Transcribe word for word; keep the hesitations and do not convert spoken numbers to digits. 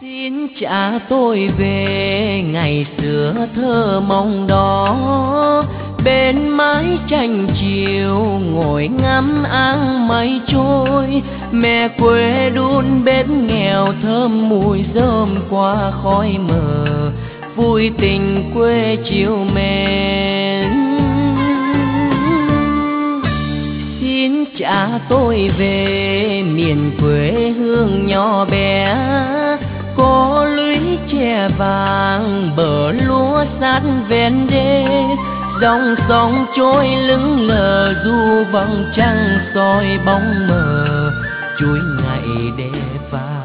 Xin trả tôi về ngày xưa thơ mộng đó, bên mái tranh chiều ngồi ngắm áng mây trôi. Mẹ quê đun bếp nghèo thơm mùi rơm qua khói mờ, vui tình quê chiều mến. Xin trả tôi về miền quê hương nhỏ bé, có lũy tre vàng bờ lúa sát ven đê. Dòng sông trôi lững lờ du vầng trăng soi bóng mờ, chuối ngày để pha